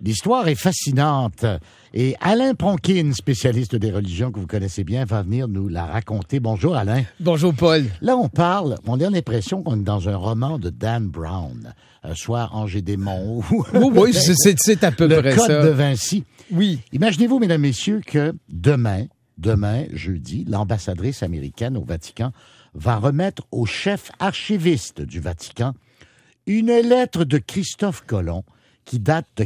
L'histoire est fascinante. Et Alain Pronkin, spécialiste des religions que vous connaissez bien, va venir nous la raconter. Bonjour Alain. Bonjour Paul. Là, on a l'impression qu'on est dans un roman de Dan Brown, soit Angers-Démon ou oui, c'est à peu près ça. Le Code de Vinci. Oui. Imaginez-vous, mesdames, messieurs, que demain, jeudi, l'ambassadrice américaine au Vatican va remettre au chef archiviste du Vatican une lettre de Christophe Colomb qui date de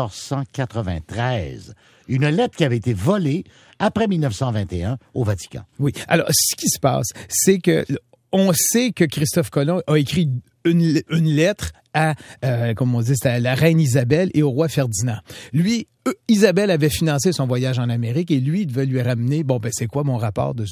1493. Une lettre qui avait été volée après 1921 au Vatican. Oui. Alors, ce qui se passe, c'est que on sait que Christophe Colomb a écrit une lettre à, comme on dit, à la reine Isabelle et au roi Ferdinand. Lui, Isabelle avait financé son voyage en Amérique et lui, il devait lui ramener, c'est quoi mon rapport de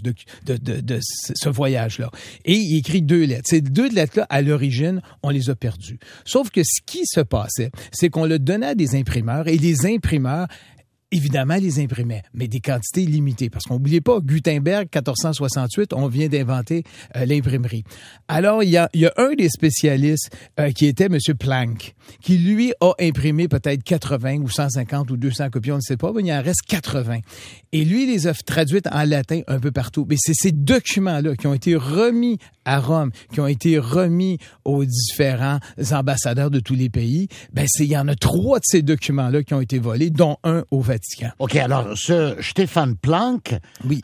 ce voyage-là? Et il écrit 2 lettres. Ces 2 lettres-là, à l'origine, on les a perdues. Sauf que ce qui se passait, c'est qu'on le donnait à des imprimeurs et les imprimeurs, évidemment, les imprimaient, mais des quantités limitées. Parce qu'on n'oubliez pas, Gutenberg, 1468, on vient d'inventer l'imprimerie. Alors, il y a un des spécialistes qui était M. Planck, qui, lui, a imprimé peut-être 80 ou 150 ou 200 copies, on ne sait pas, mais il en reste 80. Et lui, il les a traduites en latin un peu partout. Mais c'est ces documents-là qui ont été remis à Rome, qui ont été remis aux différents ambassadeurs de tous les pays. Il y en a 3 de ces documents-là qui ont été volés, dont un au Vatican. OK, alors ce Stéphane Planck, oui.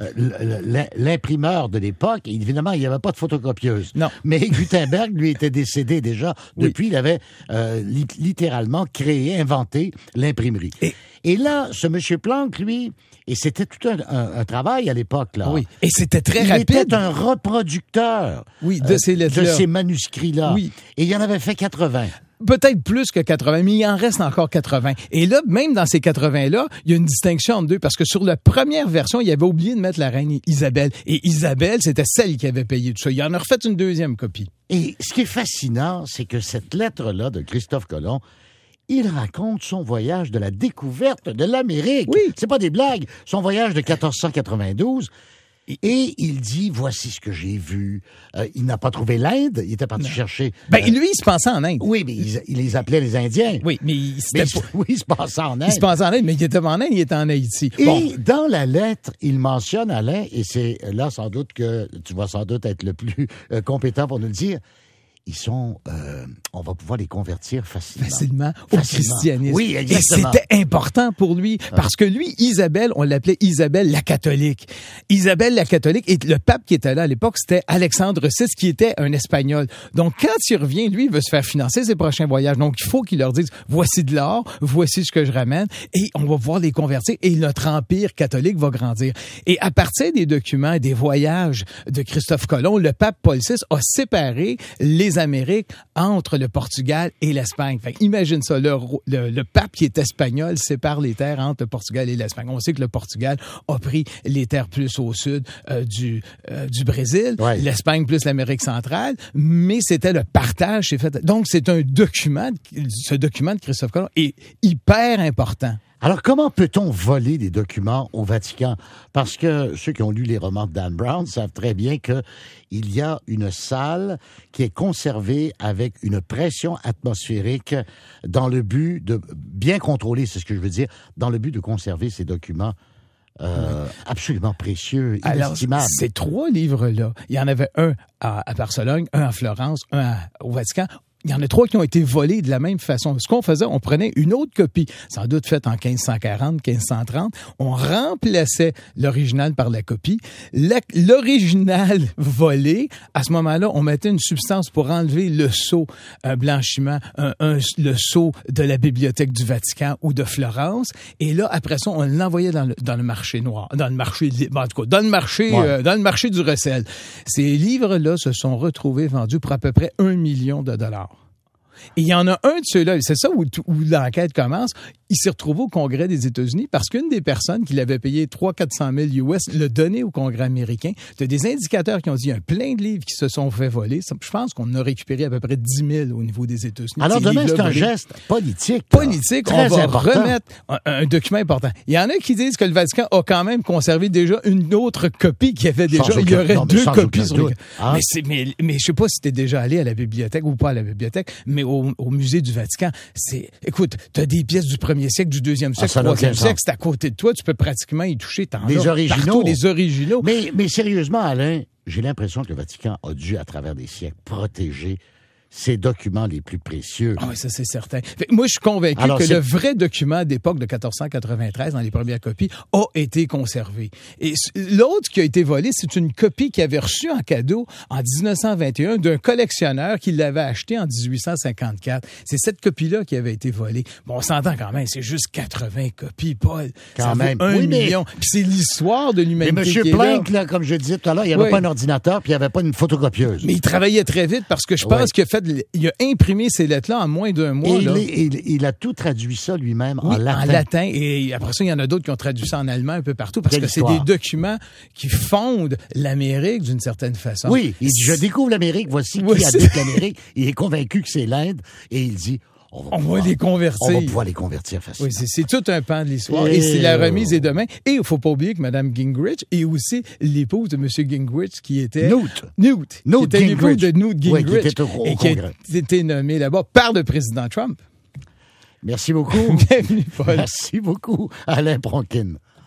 L'imprimeur de l'époque, évidemment, il n'y avait pas de photocopieuse. Non. Mais Gutenberg, lui, était décédé déjà. Oui. Depuis, il avait littéralement inventé l'imprimerie. Et là, ce monsieur Planck, lui, et c'était tout un travail à l'époque, là. Oui, et c'était très rapide. Il était un reproducteur de ces lettres-là. de ces manuscrits-là. Oui. Et il en avait fait 80. Peut-être plus que 80, mais il en reste encore 80. Et là, même dans ces 80-là, il y a une distinction entre deux, parce que sur la première version, il avait oublié de mettre la reine Isabelle. Et Isabelle, c'était celle qui avait payé tout ça. Il en a refait une 2e copie. Et ce qui est fascinant, c'est que cette lettre-là de Christophe Colomb, il raconte son voyage de la découverte de l'Amérique. Oui. C'est pas des blagues. Son voyage de 1492. Et il dit, voici ce que j'ai vu. Il n'a pas trouvé l'Inde. Il était parti chercher... lui, il se pensait en Inde. Oui, mais il les appelait les Indiens. Oui, mais il se pensait en Inde. Il se pensait en Inde, mais il était pas en Inde, il était en Haïti. Et dans la lettre, il mentionne, Alain, et c'est là sans doute que tu vas sans doute être le plus compétent pour nous le dire, ils sont, on va pouvoir les convertir facilement au christianisme. Oui, exactement. Et c'était important pour lui, parce que lui, Isabelle, on l'appelait Isabelle la catholique. Isabelle la catholique, et le pape qui était là à l'époque, c'était Alexandre VI, qui était un Espagnol. Donc, quand il revient, lui, il veut se faire financer ses prochains voyages. Donc, il faut qu'il leur dise, voici de l'or, voici ce que je ramène, et on va pouvoir les convertir, et notre empire catholique va grandir. Et à partir des documents, des voyages de Christophe Colomb, le pape Paul VI a séparé les Amériques entre le Portugal et l'Espagne. Fait imagine ça, le pape qui est espagnol sépare les terres entre le Portugal et l'Espagne. On sait que le Portugal a pris les terres plus au sud du Brésil, ouais. L'Espagne plus l'Amérique centrale, mais c'était le partage, c'est fait. Donc c'est ce document de Christophe Colomb est hyper important. Alors, comment peut-on voler des documents au Vatican? Parce que ceux qui ont lu les romans de Dan Brown savent très bien qu'il y a une salle qui est conservée avec une pression atmosphérique dans le but de bien contrôler, c'est ce que je veux dire, dans le but de conserver ces documents absolument précieux, inestimables. Alors, ces 3 livres-là, il y en avait un à Barcelone, un à Florence, un au Vatican. Il y en a 3 qui ont été volés de la même façon. Ce qu'on faisait, on prenait une autre copie, sans doute faite en 1540, 1530. On remplaçait l'original par la copie. L'original volé, à ce moment-là, on mettait une substance pour enlever le sceau, un blanchiment, le sceau de la bibliothèque du Vatican ou de Florence. Et là, après ça, on l'envoyait dans le marché noir, dans le marché du recel. Ces livres-là se sont retrouvés vendus pour à peu près $1 million. Et il y en a un de ceux-là, c'est ça où l'enquête commence, il s'est retrouvé au Congrès des États-Unis parce qu'une des personnes qui l'avait payé 300-400 000 US l'a donné au Congrès américain. Il y a des indicateurs qui ont dit il y a plein de livres qui se sont fait voler. Je pense qu'on a récupéré à peu près 10 000 au niveau des États-Unis. Alors demain, c'est un geste politique. On va remettre un document important. Il y en a qui disent que le Vatican a quand même conservé déjà une autre copie qui avait déjà... Il y aurait 2 copies sur le... Mais je sais pas si t'es déjà allé à la bibliothèque ou pas à la bibliothèque, mais au musée du Vatican, écoute, t'as des pièces du 1er 1er siècle, du 2e siècle, ça n'a aucun 3e siècle, c'est à côté de toi, tu peux pratiquement y toucher. Des originaux. Partout, des originaux. Mais sérieusement, Alain, j'ai l'impression que le Vatican a dû, à travers des siècles, protéger ses documents les plus précieux. Ah oui, ça c'est certain. Moi, je suis convaincu que le vrai document d'époque de 1493, dans les premières copies, a été conservé. Et l'autre qui a été volé, c'est une copie qu'il avait reçue en cadeau en 1921 d'un collectionneur qui l'avait acheté en 1854. C'est cette copie-là qui avait été volée. Bon, on s'entend quand même, c'est juste 80 copies, Paul. Quand même. Vaut 1 million. Puis c'est l'histoire de l'humanité. Mais M. Planck, là, comme je disais tout à l'heure, il n'y avait pas un ordinateur, puis il n'y avait pas une photocopieuse. Mais il travaillait très vite parce que je pense qu'il a imprimé ces lettres-là en moins d'un mois. Et il a tout traduit ça lui-même en latin. En latin. Et après ça, il y en a d'autres qui ont traduit ça en allemand un peu partout parce que c'est des documents qui fondent l'Amérique d'une certaine façon. Oui, il dit, je découvre l'Amérique, voici qui habite l'Amérique. Il est convaincu que c'est l'Inde et il dit, on va les convertir. On va pouvoir les convertir facilement. Oui, c'est tout un pan de l'histoire. Et c'est la remise est demain. Et il ne faut pas oublier que Mme Gingrich est aussi l'épouse de M. Gingrich qui était... Newt qui était l'épouse de Newt Gingrich. Oui, qui était au Congrès. Qui a été nommé là-bas par le président Trump. Merci beaucoup. Bienvenue, Paul. Merci beaucoup, Alain Bronkin.